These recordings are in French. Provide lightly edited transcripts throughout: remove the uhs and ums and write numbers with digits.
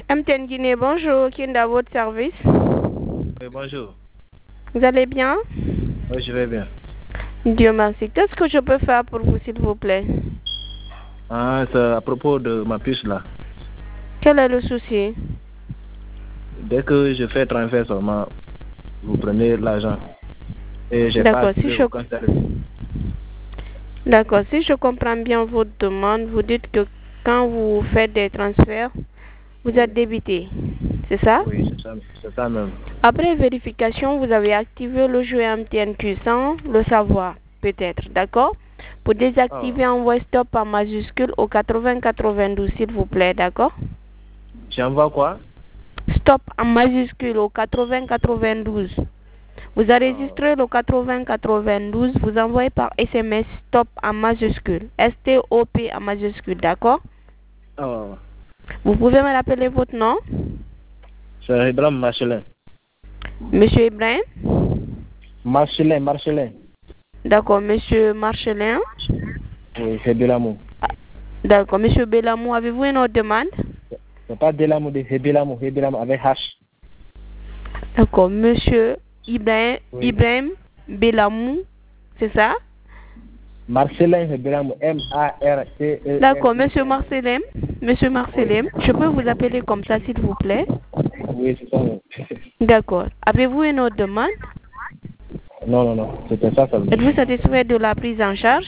MTN Guinée, bonjour. Qui est dans votre service? Oui, bonjour. Vous allez bien? Oui, je vais bien. Dieu merci. Qu'est-ce que je peux faire pour vous, s'il vous plaît? C'est à propos de ma puce là. Quel est le souci? Dès que je fais transfert seulement, vous prenez l'argent. Et j'ai pas D'accord, activé aucun service. D'accord, si je comprends bien votre demande, vous dites que quand vous faites des transferts, vous êtes débité. C'est ça? Oui, c'est ça même. Après vérification, vous avez activé le jeu MTNQ sans le savoir, peut-être, d'accord? Pour désactiver, envoyez stop en majuscule au 8092, s'il vous plaît, d'accord? J'envoie quoi? Stop en majuscule au 8092. Vous enregistrez le 8092, vous envoyez par SMS stop en majuscule, S-T-O-P en majuscule, d'accord? Vous pouvez me rappeler votre nom? C'est Ibrahim Marcelin. Monsieur Ibrahim? Marcelin. D'accord, monsieur Marcelin? Oui, c'est Belamou. D'accord, monsieur Belamou, avez-vous une autre demande? C'est pas Belamou, c'est Belamou avec H. D'accord, monsieur Ibrahim Belamou, c'est ça? Marcelin, c'est Belamou, M-A-R-C-E. D'accord, monsieur Marcelin, je peux vous appeler comme ça, s'il vous plaît? Oui, c'est ça. D'accord. Avez-vous une autre demande? Non, c'était ça. Êtes-vous satisfait de la prise en charge?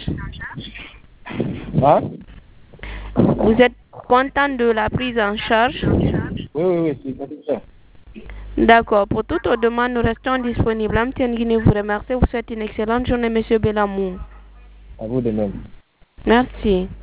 Hein? Vous êtes content de la prise en charge? Oui, c'est ça. D'accord. Pour toute autre demande, nous restons disponibles. MTN Guinée vous remercie. Vous souhaite une excellente journée, monsieur Belamou. À vous de même. Merci.